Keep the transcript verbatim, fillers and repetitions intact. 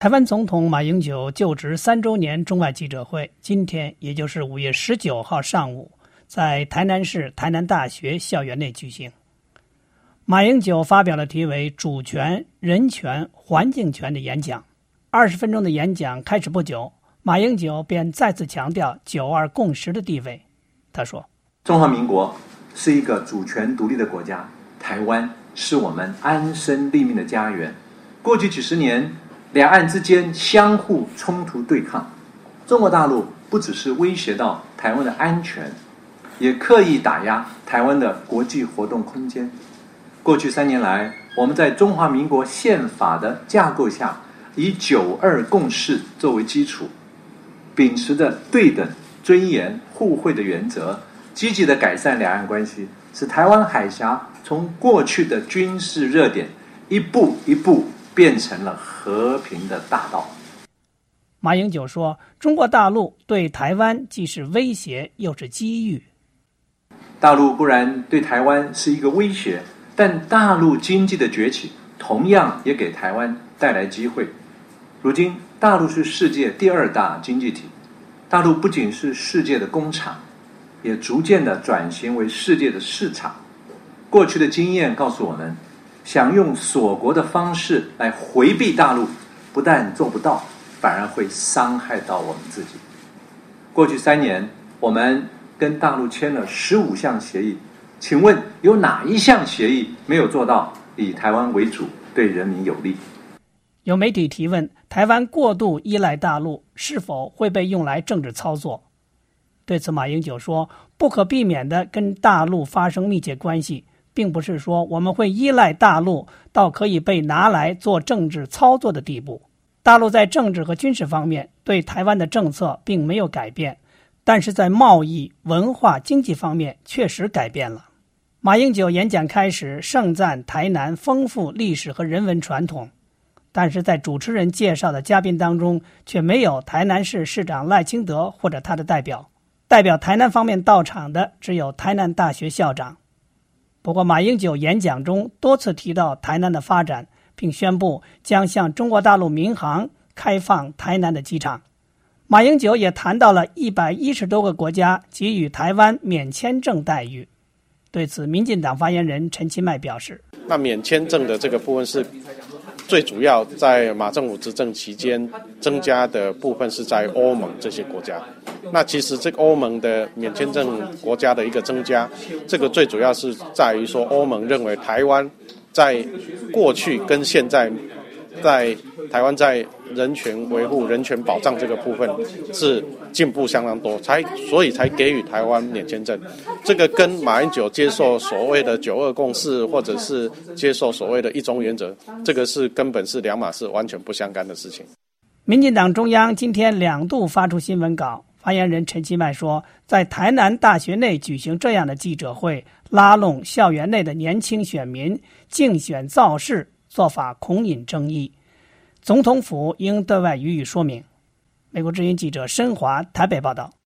台湾总统马英九就职三周年中外记者会，今天也就是五月十九号上午，在台南市台南大学校园内举行。马英九发表了题为“主权、人权、环境权”的演讲。二十分钟的演讲开始不久，马英九便再次强调九二共识的地位。他说：“ 中华民国是一个主权独立的国家，台湾是我们安身立命的家园。过去几十年，两岸之间相互冲突对抗，中国大陆不只是威胁到台湾的安全，也刻意打压台湾的国际活动空间。过去三年来，我们在中华民国宪法的架构下，以九二共识作为基础，秉持着对等、尊严、互惠的原则，积极地改善两岸关系，使台湾海峡从过去的军事热点一步一步变成了和平的大道。” 马英九说，中国大陆对台湾既是威胁又是机遇。 大陆固然对台湾是一个威胁，但大陆经济的崛起同样也给台湾带来机会。如今大陆是世界第二大经济体，大陆不仅是世界的工厂，也逐渐地转型为世界的市场。过去的经验告诉我们，想用锁国的方式来回避大陆，不但做不到，反而会伤害到我们自己。过去三年，我们跟大陆签了十五项协议，请问有哪一项协议没有做到以台湾为主，对人民有利？ 有媒体提问，台湾过度依赖大陆是否会被用来政治操作？对此，马英九说，不可避免地跟大陆发生密切关系，并不是说我们会依赖大陆到可以被拿来做政治操作的地步。大陆在政治和军事方面对台湾的政策并没有改变，但是在贸易、文化、经济方面确实改变了。马英九演讲开始盛赞台南丰富历史和人文传统，但是在主持人介绍的嘉宾当中却没有台南市市长赖清德或者他的代表，代表台南方面到场的只有台南大学校长。不过马英九演讲中多次提到台南的发展，并宣布将向中国大陆民航开放台南的机场。马英九也谈到了一百一十多个国家给予台湾免签证待遇。对此，民进党发言人陈其迈表示， 那免签证的这个部分是最主要在马政府执政期间增加的部分是在欧盟这些国家。那其实这个欧盟的免签证国家的一个增加，这个最主要是在于说欧盟认为台湾在过去跟现在，在台湾在人权维护、人权保障这个部分是进步相当多，才所以才给予台湾免签证。这个跟马英九接受所谓的九二共识，或者是接受所谓的一中原则，这个是根本是两码事，完全不相干的事情。 民进党中央今天两度发出新闻稿，发言人陈其迈说，在台南大学内举行这样的记者会，拉拢校园内的年轻选民竞选造势，做法恐引争议，总统府应对外予以说明。美国之音记者申华台北报道。